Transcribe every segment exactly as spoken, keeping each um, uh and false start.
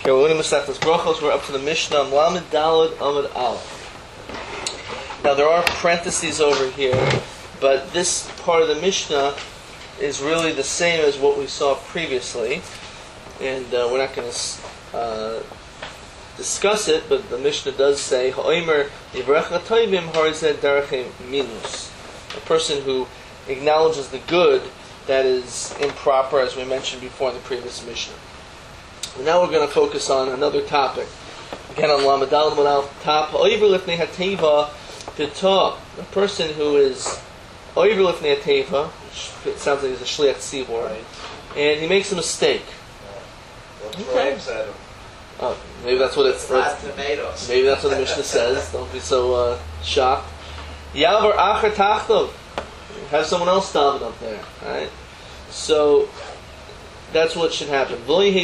Okay, we're going to Masechtas Brachos. We're up to the Mishnah Lamed Daled Amud Aleph. Now there are parentheses over here, but this part of the Mishnah is really the same as what we saw previously, and uh, we're not going to uh, discuss it. But the Mishnah does say Ha'omer Yivrecha Toivim Harizeh Derechim Minus. A person who acknowledges the good that is improper, as we mentioned before in the previous Mishnah. And now we're going to focus on another topic. Again, on Lamed Daled Amud Aleph top. Oiver Lifnei HaTeva P'tah. A person who is Oiver Lifnei HaTeva, it sounds like he's a Shliach Tzibur, right? And he makes a mistake. Okay. Oh, maybe that's what it's. That's, maybe that's what the Mishnah says. Don't be so uh, shocked. Yavar Acher Tachtov. Have someone else daven up there, right? So that's what should happen.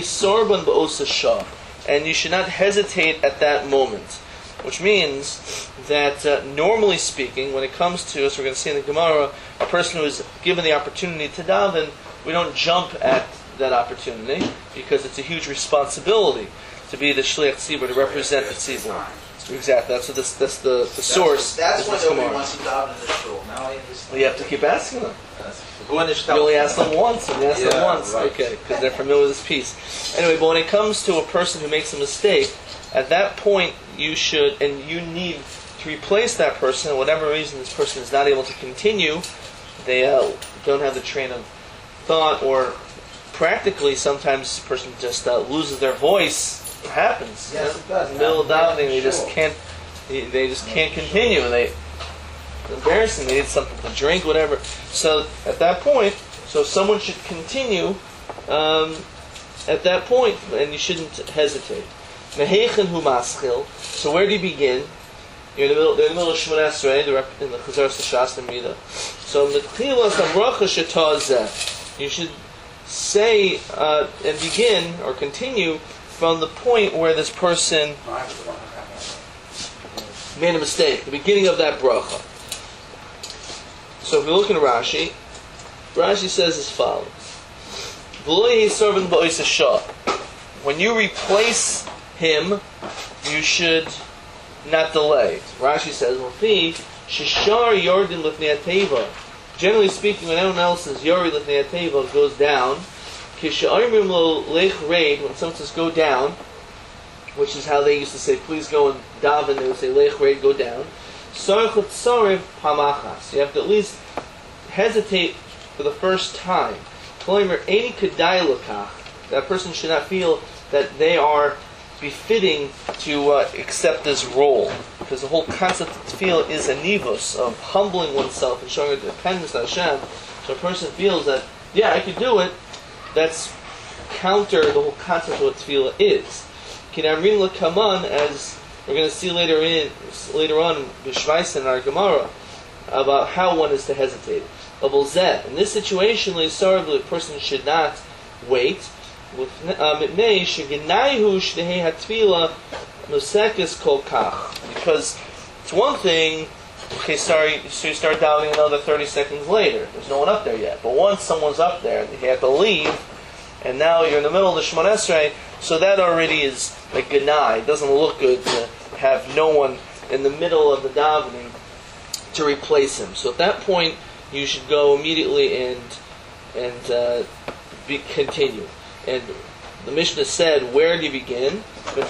And you should not hesitate at that moment. Which means that uh, normally speaking, when it comes to, as we're going to see in the Gemara, a person who is given the opportunity to daven, we don't jump at that opportunity because it's a huge responsibility to be the Shliach Tzibur, to represent the Tzibur. Exactly, that's what this, that's the, the source. That's, that's when nobody wants to daven in the shul. Now I understand. Well, you have to keep asking them. You only ask them once, and you ask yeah, them once, right. Okay, because they're familiar with this piece. Anyway, but when it comes to a person who makes a mistake, at that point you should, and you need to replace that person. For whatever reason this person is not able to continue, they uh, don't have the train of thought, or practically sometimes the person just uh, loses their voice. It happens. Yes, it does. In the middle of davening, they sure. just can't. They just can't continue, and they. It's embarrassing. They need something to drink, whatever. So at that point, so someone should continue. Um, at that point, and you shouldn't hesitate. Meheichen hu maschil. So where do you begin? You're in the middle. They're in the middle of Shemona Esrei, in the Chazaras Shas and Mida. So mitchilas habracha shetazeh. You should say uh, and begin or continue from the point where this person made a mistake, the beginning of that bracha. So if you look in Rashi, Rashi says as follows: when you replace him, you should not delay. Rashi says, generally speaking, when anyone else is Yori Lifnei HaTeva, goes down, when someone says go down, which is how they used to say, please go and daven, they would say lech reid, go down. So you have to at least hesitate for the first time. That person should not feel that they are befitting to uh, accept this role, because the whole concept of tefillah is a nivus, of humbling oneself and showing a dependence on Hashem. So a person feels that, yeah, I could do it. That's counter the whole concept of what tefillah is. Kinamrin lekaman, as we're going to see later in later on in Bishvais in our Gemara, about how one is to hesitate. In this situation, the person should not wait. Because it's one thing, okay, sorry, so you start doubting another thirty seconds later. There's no one up there yet. But once someone's up there, you have to leave, and now you're in the middle of the Shemona Esrei, so that already is like Ganai. It doesn't look good to have no one in the middle of the davening to replace him. So at that point, you should go immediately and and uh, be, continue. And the Mishnah said, where do you begin? The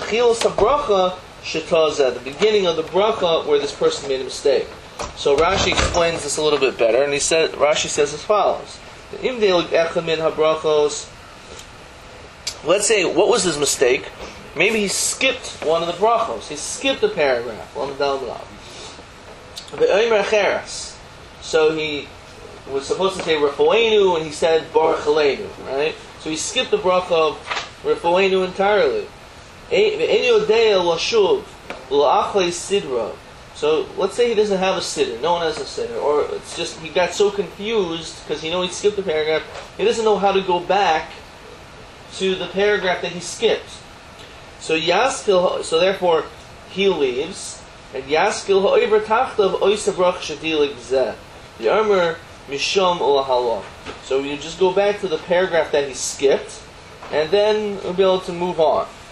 beginning of the bracha where this person made a mistake. So Rashi explains this a little bit better, and he said, Rashi says as follows: let's say, what was his mistake? Maybe he skipped one of the brachos. He skipped a paragraph. So he was supposed to say Refoenu, and he said Baruch Aleinu, right? So he skipped the bracha of Refoenu entirely. So let's say he doesn't have a siddur. No one has a siddur. Or it's just he got so confused because he know he skipped the paragraph. He doesn't know how to go back to the paragraph that he skipped. So Yaskil, so therefore he leaves, and Yaskil ha'over tachtav oisa brach shadilik zeh. The armor misham ulahallah. So you just go back to the paragraph that he skipped, and then we'll be able to move on.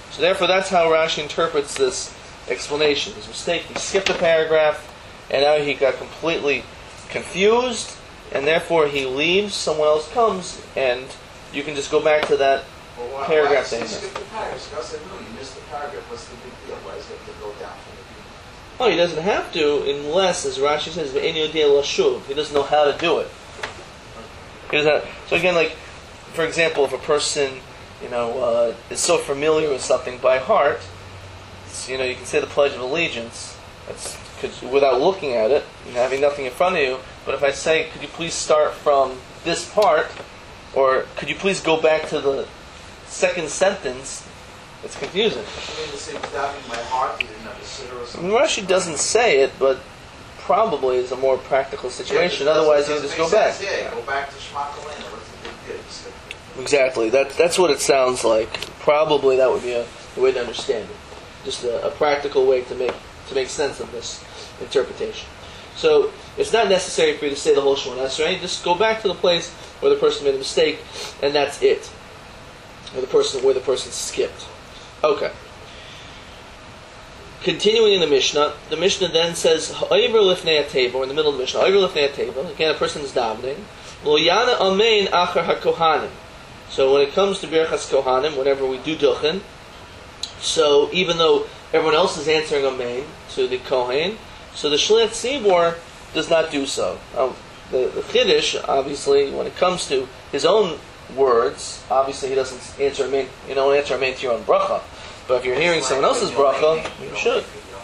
So therefore, that's how Rashi interprets this explanation. His mistake, he skipped a paragraph, and now he got completely confused, and therefore he leaves, someone else comes, and you can just go back to that Well, why, paragraph why that he skip missed. the paragraph? God said, no, you missed the paragraph. What's the big deal? Why does he have to go down from the beginning? Oh, he doesn't have to, unless, as Rashi says, "Ve'en yodeh lashuv." He doesn't know how to do it. He doesn't have, so again, like, for example, if a person, you know, uh, is so familiar with something by heart, it's, you know, you can say the Pledge of Allegiance, that's, cause, without looking at it and having nothing in front of you. But if I say, "Could you please start from this part," or "Could you please go back to the second sentence," it's confusing. You mean to say without in my heart, you didn't have a sitter or I something? mean, Rashi doesn't say it, but probably is a more practical situation. Yeah, Otherwise, it you doesn't just go make back. sense. Yeah, go back to Shema Kolena. What's the big deal? You skip it. Exactly. That that's what it sounds like. Probably that would be a, a way to understand it. Just a, a practical way to make to make sense of this interpretation. So it's not necessary for you to say the whole Shemona Esrei. Just go back to the place where the person made a mistake, and that's it. Where the person where the person skipped. Okay. Continuing in the Mishnah, the Mishnah then says, "Ha'over lifnei hateva," or in the middle of the Mishnah, "Ha'over lifnei hateva." Again, a person is davening. Lo yana amein achar hakohanim. So when it comes to Birchas Kohanim, whenever we do Duchen, so even though everyone else is answering Amen to the Kohen, so the Shliach Tzibor does not do so. Now, the, the Chiddush, obviously, when it comes to his own words, obviously he doesn't answer Amen, you don't answer Amen to your own bracha. But if you're hearing someone else's bracha, you should.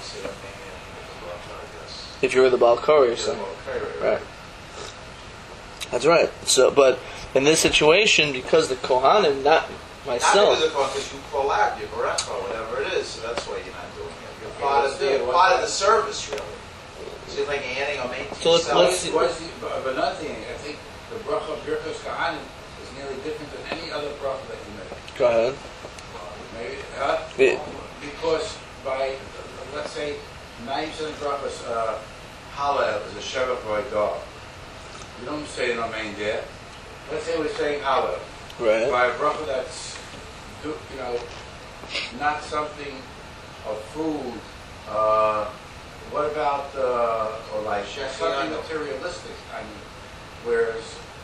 If you're the Baal Korah, you're saying. Right. That's right. So, but in this situation, because the Kohanim, not myself. Not because of because you call out your bracha or whatever it is, so that's why you're not doing it. You're part of the, you're part of the service, really. So you're like adding a main to So let's- yourself. let's see- What's the, but but another thing, I think the bracha of Birchas Kohanim is nearly different than any other bracha that you make. Go ahead. Maybe, uh, Yeah. because by, uh, let's say, ninety percent of brachas, uh, Hallel is a Shevach V'Aydar. You don't say an Amen there. Let's say we're saying Hallel. Right. By a bracha that's, do- you know, not something of food. Uh, what about, uh, or like something materialistic? I mean, whereas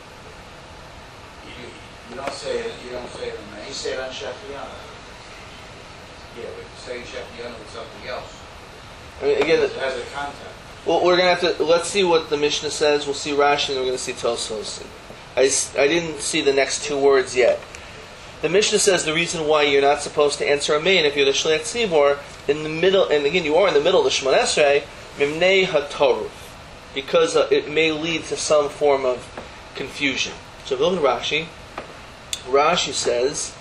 you, you don't say it, you don't say it in the You say it on Sheffiana. yeah, but saying Sheffiana with something else. I mean, again, It has a contact. well, we're gonna have to let's see what the Mishnah says. We'll see Rashi, and we're gonna see Tosfos. I, s- I didn't see the next two words yet. The Mishnah says the reason why you're not supposed to answer Amen if you're the Shliach Tzibor in the middle, and again you are in the middle of the Shemona Esrei, Mimnei HaToruf, because uh, it may lead to some form of confusion. So if you look at Rashi, Rashi says,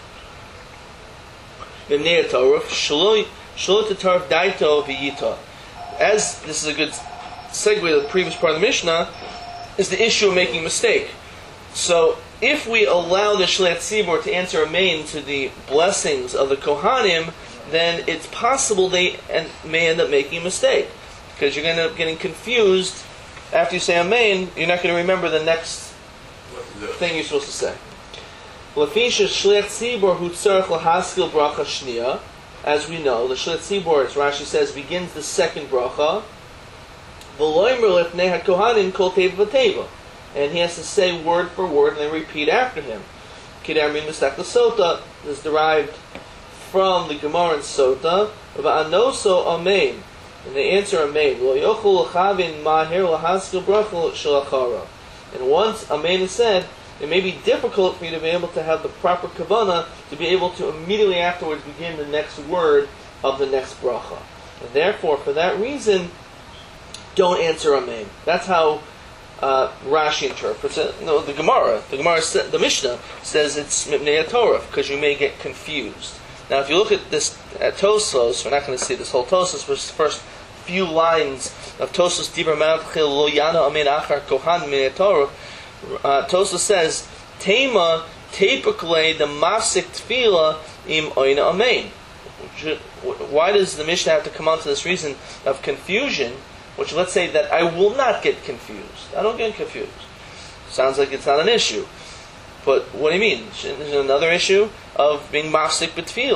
Mimnei HaToruf, Shlo Shlo Tatarf Daito V'yita. As this is a good segue to the previous part of the Mishnah, is the issue of making a mistake. So, if we allow the Shliach Tzibor to answer Amen to the blessings of the Kohanim, then it's possible they en- may end up making a mistake. Because you're going to end up getting confused. After you say Amen, you're not going to remember the next thing you're supposed to say. Lefisha Shliach Tzibor hu tzarech lahaskil bracha shniya. As we know, the Shliach Tzibor, as Rashi says, begins the second bracha. V'loimer lefnei hakohanim kol teva v'teva. And he has to say word for word and then repeat after him. Kidamin Mistak Sota is derived from the Gemara in Sota. Va'anoso Amen. And they answer Amen. Lo yochul l'chavin mahir l'haskil bracha shalachara. And once Amen is said, it may be difficult for you to be able to have the proper kavanah to be able to immediately afterwards begin the next word of the next bracha. And therefore, for that reason, don't answer Amen. That's how Uh, Rashi interprets it. No, the Gemara, the Gemara, the Mishnah says it's Mipnei HaTorah because you may get confused. Now, if you look at this at Tosfos, we're not going to see this whole Tosfos, but the first few lines of Tosfos Dibur Ma'atchil Lo Yana Amen Achar Kohan Mipnei HaTorah. Tosfos says Tema Tepukle the Mafsik Tefila Im Oina Amen. Why does the Mishnah have to come on to this reason of confusion? Which, let's say that I will not get confused. I don't get confused. Sounds like it's not an issue. But what do you mean? There's another issue of being mafsik b'tefillah.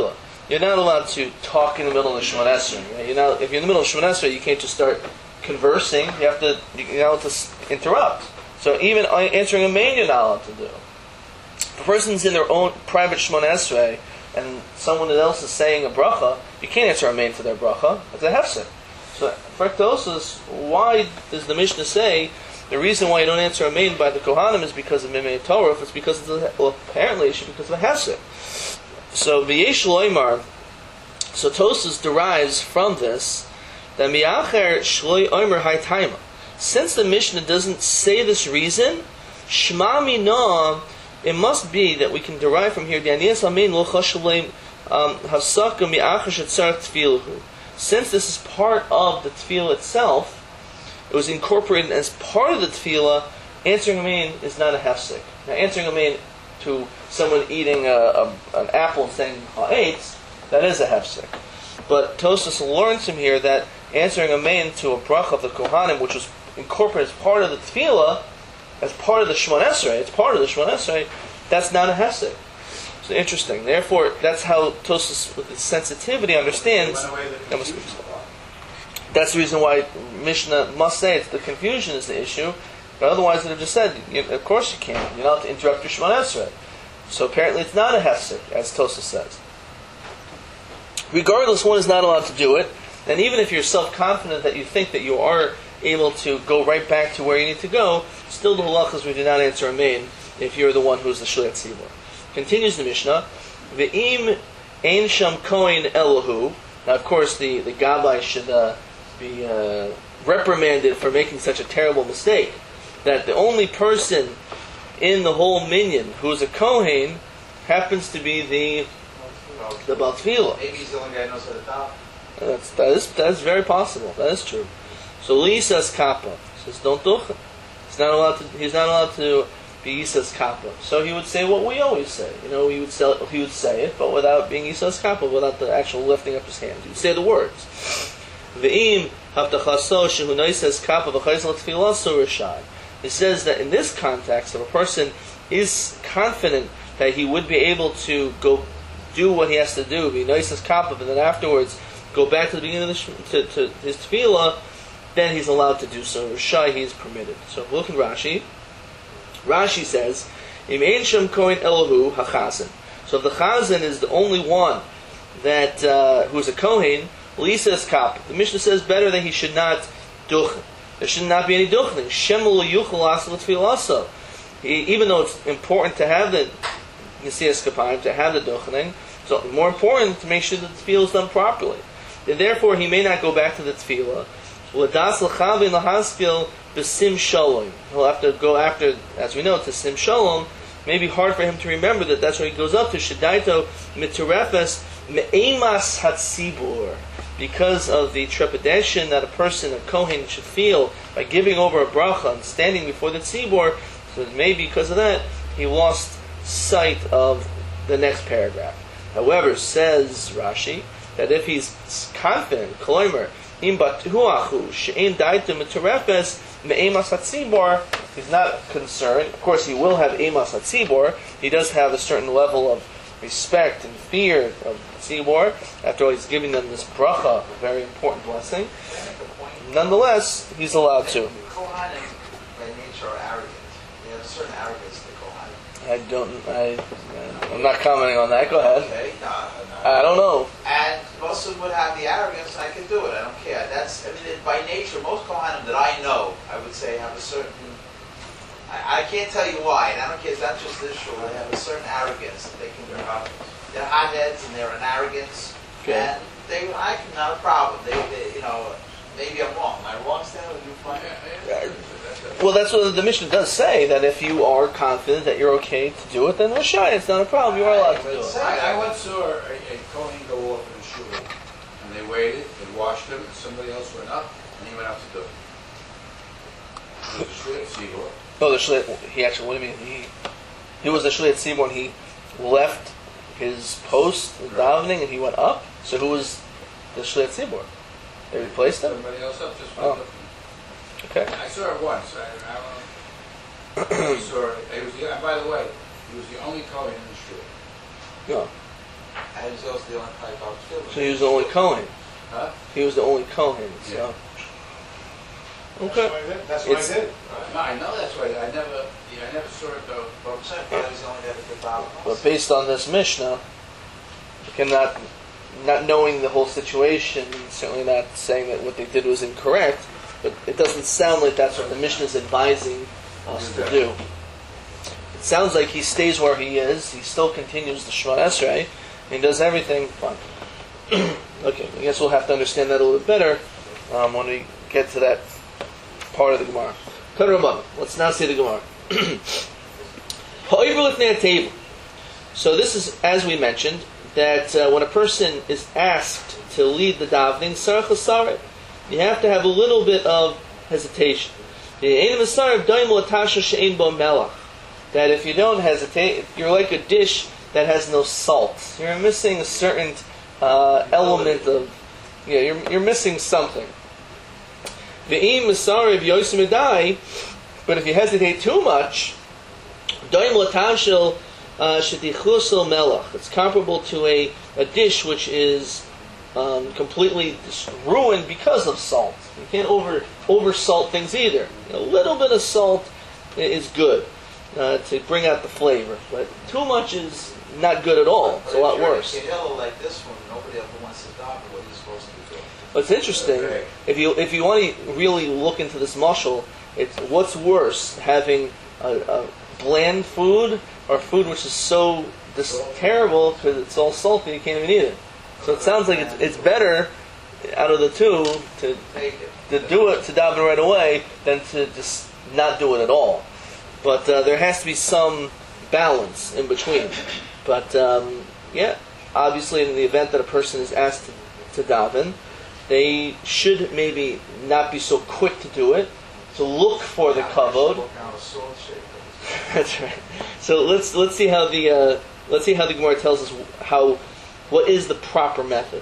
you're not allowed to talk in the middle of the Shemon Esrei. Right? You're not, if you're in the middle of Shemon Esrei, you can't just start conversing. You have to, you're not allowed to s- interrupt. So even answering a main, you're not allowed to do. If a person's in their own private Shemon Esrei, and someone else is saying a bracha, you can't answer a main for their bracha. It's a hefsek. So, for Tosfos, why does the Mishnah say the reason why you don't answer a main by the Kohanim is because of Mimei Torah? If it's because of the, well, apparently it's because of a hefsek. So v'yesh loymar. So Tosfos derives from this that mi'acher shloi omer haytaima. Since the Mishnah doesn't say this reason, shma mina, it must be that we can derive from here the aniyas amin lo chashulim hasaka mi'acher shetzar tfilahu. Since this is part of the tefillah itself, it was incorporated as part of the tefillah. Answering a main is not a hefsek. Now, answering a main to someone eating a, a, an apple and saying ha'etz, that is a hefsek. But Tosfos learns from here that answering a main to a bracha of the Kohanim, which was incorporated as part of the tefillah, as part of the Shemon Esrei, it's part of the Shemon Esrei, that's not a hefsek. So interesting. Therefore, that's how Tosfos, with its sensitivity, understands. That's the reason why Mishnah must say it's the confusion is the issue. But otherwise, it would have just said, you, of course you can't. You're not to interrupt your Shemon Esrei. So apparently, it's not a hefsek, as Tosfos says. Regardless, one is not allowed to do it. And even if you're self-confident that you think that you are able to go right back to where you need to go, still the halachas we do not answer a main if you're the one who's the shliach tzibur. Continues the Mishnah, Ve'im ein sham kohen elohu. Now, of course, the, the Gabbai should uh, be uh, reprimanded for making such a terrible mistake. That the only person in the whole minyan who is a kohen happens to be the the Baal Tefillah. Maybe he's the only guy who knows how to top. That's, that, is, that is very possible. That is true. So Li says kappa. Says don't duchen. He's not allowed to. He's not allowed to be Yisas kappa. So he would say what we always say. You know, he would sell, he would say it, but without being Yisas kappa, without the actual lifting up his hands. He would say the words. Ve'im haftachaso shehu noisas kappa v'chayzel tfilaso rishai. It says that in this context, if a person is confident that he would be able to go do what he has to do, be noisas kappa, and then afterwards go back to the beginning of the sh- to, to his tefillah, then he's allowed to do so. Rishai, he is permitted. So look at Rashi. Rashi says, Im ein shem kohen elohu hachazan. So if the chazan is the only one that uh, who is a kohen, Lisa is kap. The Mishnah says better that he should not duchen. There should not be any duchening. Shemul yuchel asel tefillah. Even though it's important to have the Nesias Kapayim, to have the duchening, so more important to make sure that the tefillah is done properly. And therefore, he may not go back to the tefillah. L'das l'chavin l'haskil b'sim shalom. He'll have to go after, as we know, to sim shalom. It may be hard for him to remember that that's where he goes up to. Shedaito mitzurefes me'emas hatzibur. Because of the trepidation that a person, a kohen, should feel by giving over a bracha and standing before the tzibur, so maybe because of that, he lost sight of the next paragraph. However, says Rashi, that if he's confident, kolomer, im batuachu she'ein daitum mitzurefes me'emas hatzibur, he's not concerned. Of course, he will have emas hatzibur. He does have a certain level of respect and fear of tzibur. After all, he's giving them this bracha, a very important blessing. Nonetheless, he's allowed to. Kohanim, by nature, are arrogant. They have a certain arrogance to Kohanim. I don't. I. I'm not commenting on that. Go ahead. Okay, no, no. I don't know. And most of them would have the arrogance. I can do it. I don't care. That's. I mean, by nature, most Kohanim that I know, I would say, have a certain. I, I can't tell you why, and I don't care. It's not just this shul. They have a certain arrogance that they can. Uh, they're hotheads and they're an arrogance, Okay. and they. I can not a problem. They, they, you know, maybe I'm wrong. Am I wrong, Stanley? You find Well, that's what the Mishnah does say, that if you are confident that you're okay to do it, then Rishai, it's not a problem. You are allowed to do it. I, I once saw a, a Kohen go off in a shul, and they waited, they washed him, and somebody else went up, and he went up to do it. He was a shliach tzibur. No, the Shliach, he actually, what do you mean? He, he was a Shliach Tzibur, and he left his post in davening, and he went up. So who was the Shliach Tzibur? They replaced him? Somebody else up just Oh. went up. Okay. I saw it once. I, I don't know. I saw it. It was the, and by the way, he was the only Kohen in the shul. No. And he was also the only type of film. So he was the only Kohen. Huh? He was the only Kohen. So. Yeah. Okay. That's what I did. That's what It's- I did. No, I know that's right. I never, yeah, I never saw it though. But I'm saying, probably he's the only guy that could daven. But based on this Mishnah, again, not, not knowing the whole situation, certainly not saying that what they did was incorrect, but it doesn't sound like that's what the Mishnah is advising us to do. It sounds like he stays where he is, he still continues the Shema Esrei, and he does everything fine. Okay, I guess we'll have to understand that a little bit better um, when we get to that part of the Gemara. Let's now see the Gemara. So this is, as we mentioned, that uh, when a person is asked to lead the davening, sarach l'sarev, you have to have a little bit of hesitation. That if you don't hesitate, you're like a dish that has no salt. You're missing a certain uh, element of, yeah, you're, you're missing something. But if you hesitate too much, it's comparable to a, a dish which is um, completely ruined because of salt. You can't over over salt things either. A little bit of salt is good uh, to bring out the flavor, but too much is not good at all. It's a lot worse. If you're a like this one, nobody ever wants to daven. What are you supposed to do? What's interesting, if you if you want to really look into this mashal, it's what's worse, having a, a bland food or food which is so this terrible because it's all salty you can't even eat it. So it sounds like it's, it's better out of the two to Take it. to do it to daven right away than to just not do it at all. But uh, there has to be some balance in between. But um, yeah, obviously in the event that a person is asked to, to daven, they should maybe not be so quick to do it, to look for the kavod. That's right. So let's let's see how the uh, let's see how the Gemara tells us how what is the proper method.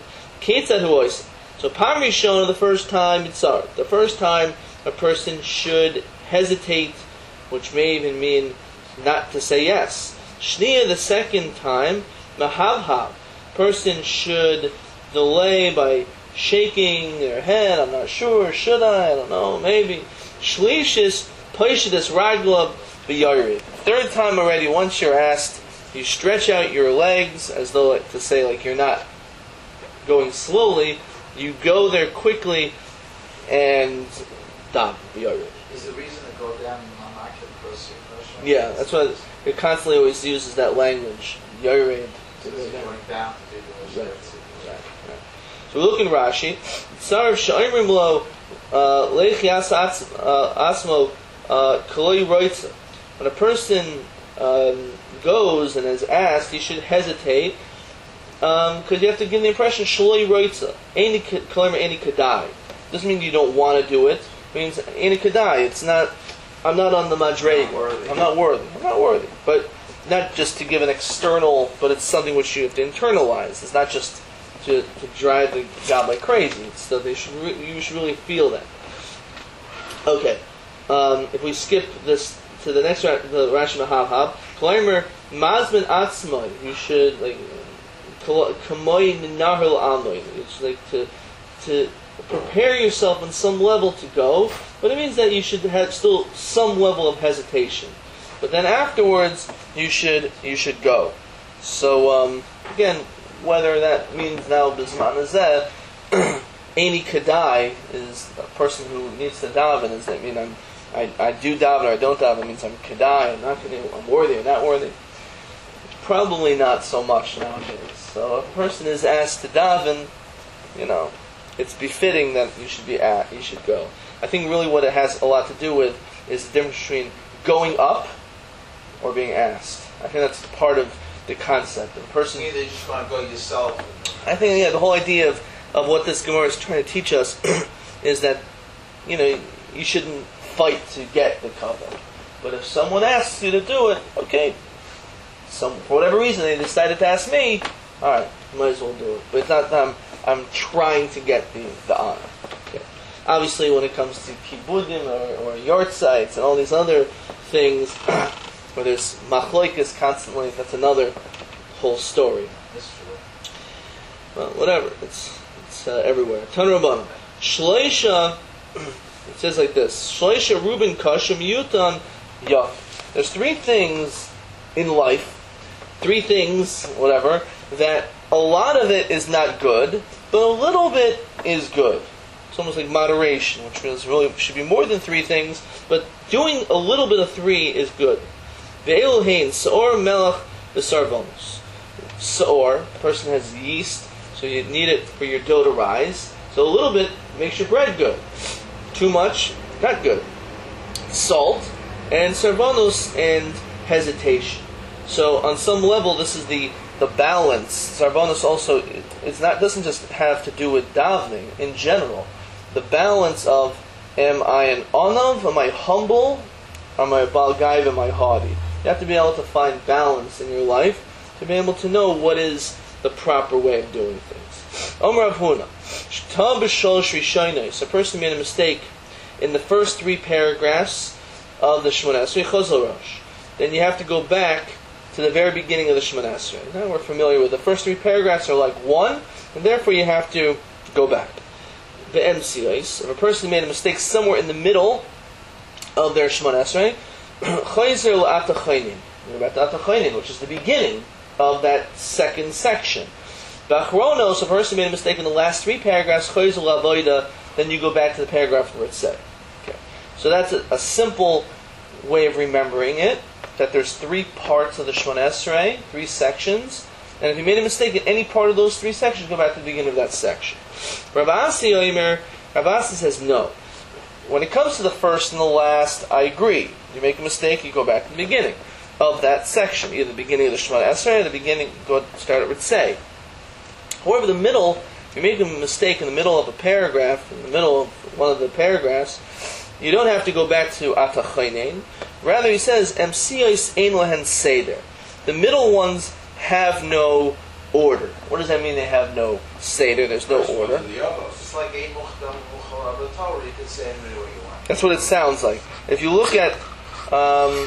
So Pam Rishon, the first time Yitzar, the first time a person should hesitate, which may even mean not to say yes. Shniya, the second time, Mahavhav, person should delay by shaking their head. I'm not sure. Should I? I don't know. Maybe. Shlishis Paishidis Raglab B'Yarid. Third time already, once you're asked, you stretch out your legs as though like, to say like you're not going slowly. You go there quickly and dam B'Yarid. Is the reason to go down in Mamakit Krosi? Yeah, that's why it constantly always uses that language. Yared. So this is going down to do the Right. Right, right. So we look in Rashi. Tsar sha'imrim lo lechi asmo kaloi roitza. When a person um, goes and is asked, he should hesitate because um, you have to give the impression shaloi roitza. Any kaloi any kadai. Doesn't mean you don't want to do it. It means any kadai. It's not. I'm not on the madreg. I'm not worthy. I'm not worthy. But not just to give an external, but it's something which you have to internalize. It's not just to, to drive the job like crazy. It's that they should re- you should really feel that. Okay. Um, if we skip this to the next, the Rashi Mahavhav, Kleimer Mazmin Atzmai, you should like Kamoy Nahul Amoy. It's like to to prepare yourself on some level to go, but it means that you should have still some level of hesitation. But then afterwards, you should you should go. So um, again, whether that means now Bisman Azeh, Any Kadai is a person who needs to daven. Does that mean I'm I, I do daven or I don't daven? It means I'm Kadai. I'm not gonna, I'm worthy or not worthy. Probably not so much nowadays. So if a person is asked to daven, you know, it's befitting that you should be at, you should go. I think really what it has a lot to do with is the difference between going up or being asked. I think that's part of the concept. The person, Either you just want to go yourself. I think, yeah, the whole idea of, of what this Gemara is trying to teach us is that, you know, you shouldn't fight to get the cover. But if someone asks you to do it, okay, some for whatever reason they decided to ask me, all right, might as well do it. But it's not that I'm, I'm trying to get the, the honor. Okay. Obviously, when it comes to kibudim or, or yard sites and all these other things where there's machloikas constantly, that's another whole story. That's true. well, whatever. It's it's uh, everywhere. Tan Rabbanan. Shleisha. It says like this: Shleisha Reuben Kashim Yutan Ya. There's three things in life, three things, whatever, that a lot of it is not good, but a little bit is good. It's almost like moderation, which means really should be more than three things, but doing a little bit of three is good. Ve'elu hein Saor Melech V'Sarvonus. Saor, the person has yeast, so you need it for your dough to rise. So a little bit makes your bread good. Too much, not good. Salt, and sarvanus, and hesitation. So on some level, this is the, the balance. Sarvanus also, it's not doesn't just have to do with davening in general. The balance of, am I an onav, am I humble, am I a balgaiv, am I haughty? You have to be able to find balance in your life to be able to know what is the proper way of doing things. Omer Rav Huna, Sh'tam b'sholosh rishonos, a person made a mistake in the first three paragraphs of the Shemona Esrei Chazal Rosh. Then you have to go back to the very beginning of the Shemona Esrei. Now we're familiar with the first three paragraphs are like one, and therefore you have to go back. The M C Is, if a person made a mistake somewhere in the middle of their Shemona Esrei, Chayzer l'atachaynin, about the atachaynin, which is the beginning of that second section. B'achronos, if a person made a mistake in the last three paragraphs, Chayzer l'avoida, then you go back to the paragraph where it's said. Okay. So that's a, a simple way of remembering it, that there's three parts of the Shemona Esrei, three sections, and if you made a mistake in any part of those three sections, go back to the beginning of that section. Rav Asi Omer, Rav Asi says no. When it comes to the first and the last, I agree. You make a mistake, you go back to the beginning of that section, either the beginning of the Shemona Esrei or the beginning, go start it with say. However, the middle, if you make a mistake in the middle of a paragraph, in the middle of one of the paragraphs, you don't have to go back to atachaynin. Rather, he says, M C Is ein lehen seder. The middle ones have no order. What does that mean? They have no seder. There's no order. It's like ein muchtam muchal abator. You can say it any way you want. That's what it sounds like. If you look at um,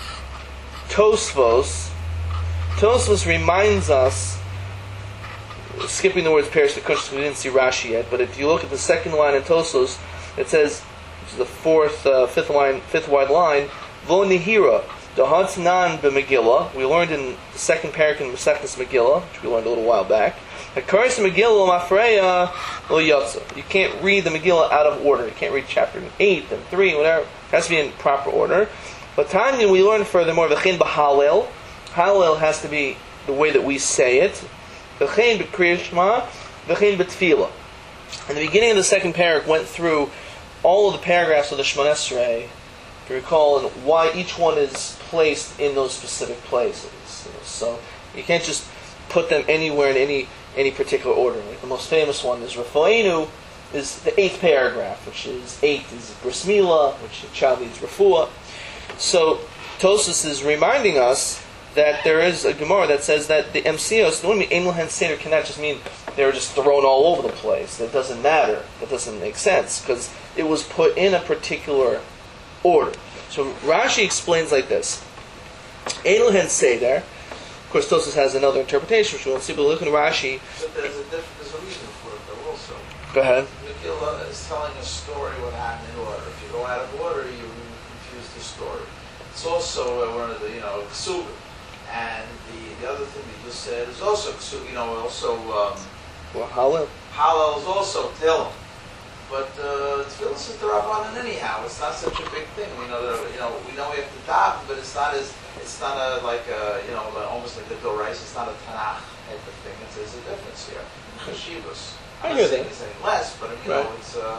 Tosfos, Tosfos reminds us, skipping the words Perish because we didn't see Rashi yet, but if you look at the second line in Tosfos, it says, which is the fourth, uh, fifth line, fifth wide line, Vo nihira, dahatnan b'Megillah. We learned in the second parak in Masechtas Megillah, which we learned a little while back. Hakaris Megillah mafreya lo yotza. You can't read the Megillah out of order. You can't read chapter eight and three, whatever. It has to be in proper order. But Tanya, we learned furthermore, v'chein b'halel. Halel has to be the way that we say it. V'chein b'kriyat shema, v'chein b'tefillah. And the beginning of the second parak went through all of the paragraphs of the Shemona Esrei, if you recall, and why each one is placed in those specific places. So you can't just put them anywhere in any any particular order. Like the most famous one is Refoenu, is the eighth paragraph, which is eight is Bris Milah, which the child needs Refuah. So Tosfos is reminding us that there is a Gemara that says that the M C Os, the one Ein Lehen Seder cannot just mean they were just thrown all over the place. That doesn't matter. That doesn't make sense because it was put in a particular order. So Rashi explains like this: Ein Lehen Seder. Of course, Tosfos has another interpretation, which we won't see. But look at Rashi. But there's a different, there's a reason for it though also. Go ahead. Megillah is telling a story what happened in order. If you go out of order, you confuse the story. It's also uh, one of the you know Ksubim. And the, the other thing you just said is also, you know, also um, well, Hallel. Hallel is also Tehillim. But uh, Tefillah is the Rabbanan anyhow. It's not such a big thing. We know that you know we know we have to daven, but it's not as it's not a like a you know almost like the Bill Rice. It's not a Tanakh type of thing. It's, there's a difference here. Chashivas. I I'm hear not saying that. it's any less, but you Right. know it's. Uh,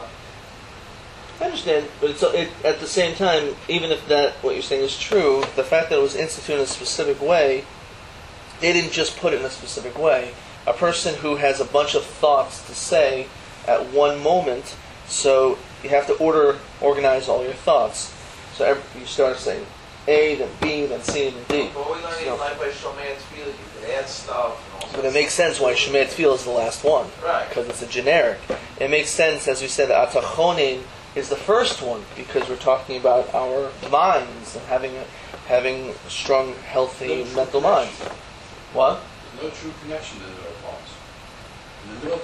I understand, but it's, it, at the same time, even if that what you're saying is true, the fact that it was instituted in a specific way, they didn't just put it in a specific way. A person who has a bunch of thoughts to say at one moment, so you have to order, organize all your thoughts. So every, you start saying A, then B, then C, then D. but we learn even like by Shomei Tefillah, you could add stuff. And all But it makes sense why Shemei Tefillah is the last one, Right. because it's a generic. It makes sense, as we said, that Atachonin is the first one, because we're talking about our minds and having a, having a strong, healthy No true mental mind. connection. What? There's no true connection to their thoughts.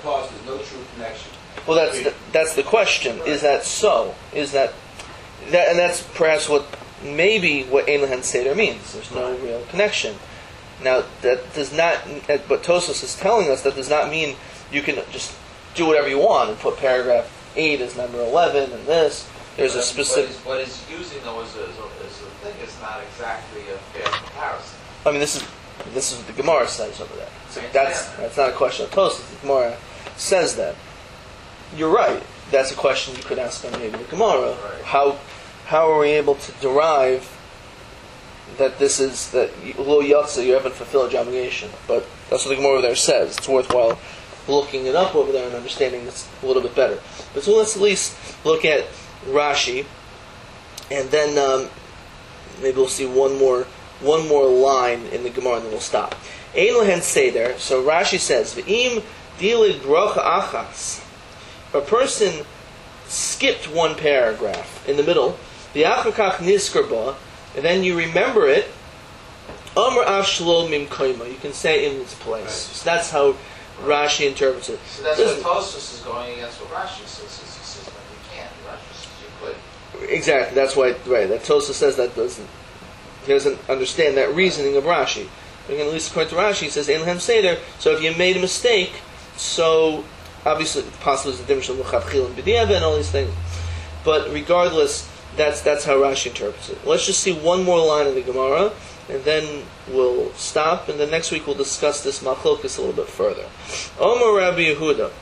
pause, there's no true connection. Well, that's the, that's the question. Is that so? Is that that? And that's perhaps what maybe what Ein Lehen Seder means. There's no real connection. Now that does not. But Tosfos is telling us that does not mean you can just do whatever you want and put paragraph eight as number eleven and this. There's a specific. What he's, what he's using though as a, as a, as a thing is not exactly a fair comparison. I mean, this is this is what the Gemara says over there. So I that's understand. that's not a question of Tosfos. The Gemara says that. You're right. That's a question you could ask on maybe the Gemara. Right. How how are we able to derive that this is that lo yatsa, you haven't fulfilled your obligation? But that's what the Gemara over there says. It's worthwhile looking it up over there and understanding this a little bit better. But so let's at least look at Rashi, and then um, maybe we'll see one more one more line in the Gemara, and then we'll stop. Ein Lehen Seder. So Rashi says, "V'im dilid bracha achas." A person skipped one paragraph in the middle, v'achakach nizkar ba, and then you remember it. Amar av shlo mim koima. You can say in its place. Right. So that's how Rashi interprets it. So that's Doesn't- what Tosfos is going against what Rashi says. He says that you can't. Rashi says you could. Exactly. That's why. Right. That Tosfos says that doesn't. He doesn't understand that reasoning of Rashi. Again, at least according to Rashi, he says Ein Lehen Seder. So if you made a mistake, so obviously possibly it's a difference from L'chatchil and B'diavad and all these things. But regardless, that's that's how Rashi interprets it. Let's just see one more line of the Gemara, and then we'll stop. And then next week we'll discuss this machlokas a little bit further. Omer Rabbi Yehuda.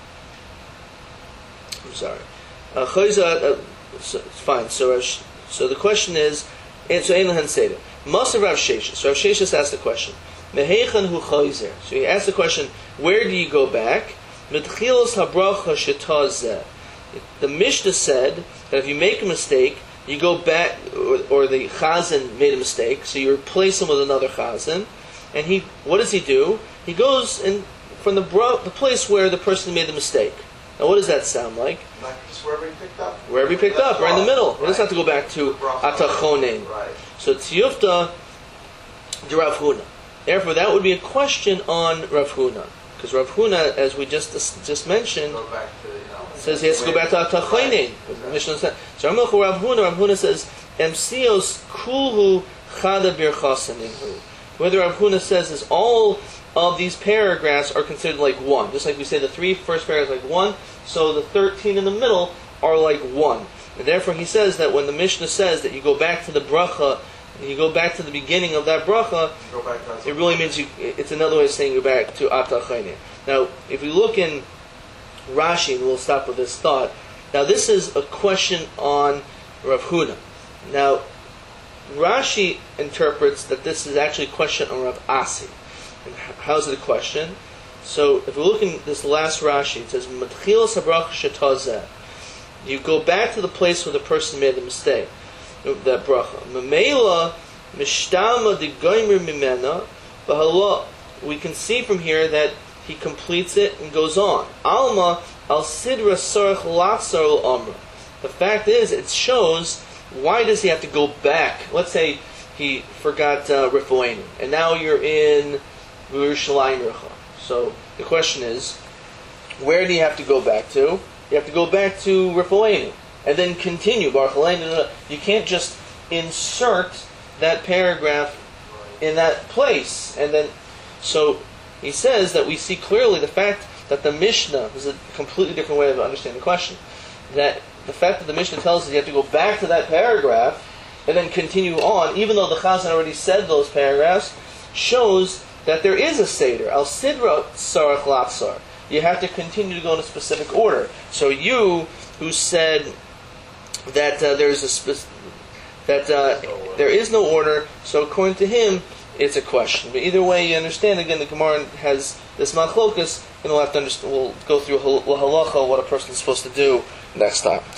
I'm sorry. Uh, Chayza, uh, so, fine. So, Rav- so the question is, and so Ein Lehen Seder. Masav Rav Sheshes. So Rav Sheshes asked the question. Mehechan hu chayzer. So he asked the question, where do you go back? Mitchilos habracha shetazeh. The Mishnah said that if you make a mistake, you go back, or, or the chazan made a mistake, so you replace him with another chazan, and he, what does he do? He goes in from the bro, the place where the person made the mistake. Now, what does that sound like? Like just wherever he picked up. Wherever he picked up, right in the middle. He doesn't have to go back to Atachonin. Right. So Tiyufta de Rav Huna. Therefore, that would be a question on Rav Huna, because Rav Huna, as we just just mentioned, Go back to, you know. says he has to go back to Atachonin. The Mishnah said. So Rav Huna, Rav Huna says, "Emsios kulhu chada birchasaninhu." Whether Rav Huna says is all of these paragraphs are considered like one, just like we say the three first paragraphs like one, so the thirteen in the middle are like one. And therefore he says that when the Mishnah says that you go back to the bracha, you go back to the beginning of that bracha, Go back to it really means you, it's another way of saying go back to Atachayne. Now, if we look in Rashi, and we'll stop with this thought, now this is a question on Rav Huna. Now, Rashi interprets that this is actually a question on Rav Asi. And how's it a question? So, if we look in this last Rashi, it says, Matchilas habracha shetazeh. You go back to the place where the person made the mistake. That bracha. Memela mishtama de goymer mimena v'hala. We can see from here that he completes it and goes on. Alma al sidra sarach latzar amra. The fact is, it shows why does he have to go back? Let's say he forgot uh, Rifuanim, and now you're in Yerushalayim Recha. So the question is, where do you have to go back to? You have to go back to Rifuanim and then continue Baruch Aleinu. You can't just insert that paragraph in that place and then. So he says that we see clearly the fact that the Mishnah is a completely different way of understanding the question. That the fact that the Mishnah tells us you have to go back to that paragraph and then continue on, even though the Chazan already said those paragraphs, shows that there is a Seder. Al Sidra Sarach Latzar. You have to continue to go in a specific order. So you, who said that uh, there's a spe- that uh, there is no order, so according to him, it's a question. But either way, you understand. Again, the Gemara has this machlokas, and we'll have to understand. We'll go through halacha, what a person is supposed to do next time.